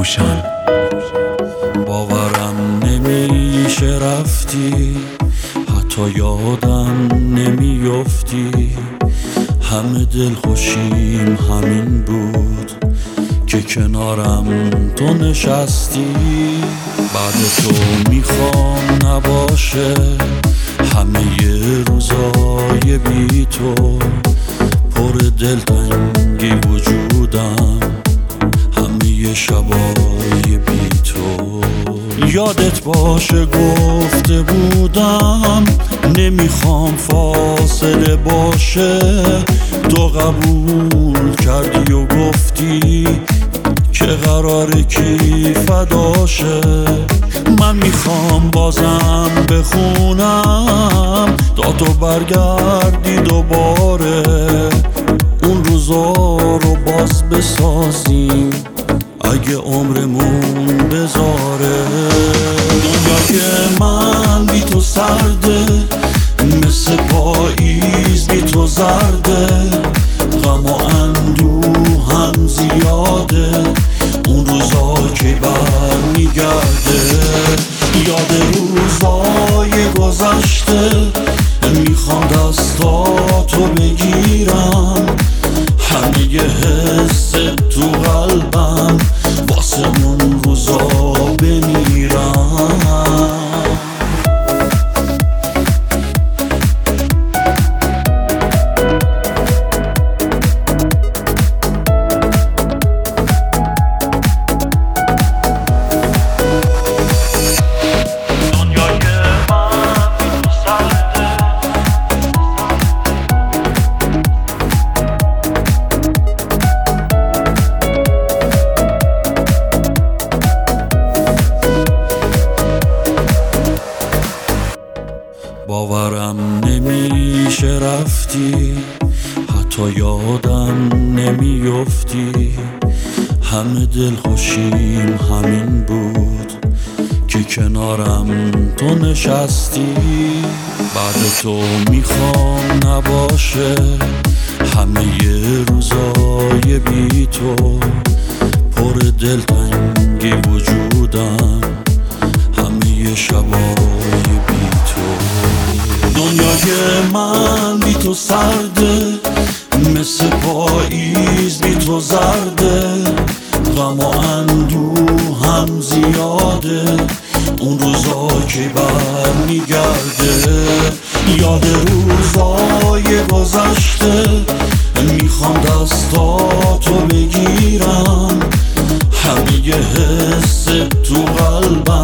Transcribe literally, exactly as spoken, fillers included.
پوشان. باورم نمیشه رفتی، حتی یادم نمیافتی. همه دل خوشیم همین بود که کنارم تو نشستی. بعد تو میخوام نباشه همه روزای بی تو. پر دلتنگی وجودم همه شبای بی تو. یادت باشه گفته بودم نمیخوام فاصله باشه. تو قبول کردی و گفتی که قراره کی فداشه. من میخوام بازم بخونم تا تو برگردی دوباره. اون روزا رو باز بسازیم اگه عمرمون بذاره. دنیای من بی تو سرده، مثل پاییز بی تو زرده. غم و اندوه هم زیاده، اون روزا که بر میگرده. یاد روزای گذشته میخوام دستاتو بگیرم. همه یه حس تو قلبم واسه اون روزا بمیرم. باورم نمیشه رفتی، حتی یادم نمیافتی. همه دل خوشیم همین بود که کنارم تو نشستی. بعد تو میخوام نباشه همه روزای بی تو. پر دلتنگی وجودم همه شبای بی تو. دنیای من بی تو سرده، مثل پاییز بی تو زرده. غم و اندوه هم زیاده، اون روزا که بر میگرده. یاد روزای گذشته میخوام دستاتو بگیرم. همه یه حس تو قلبم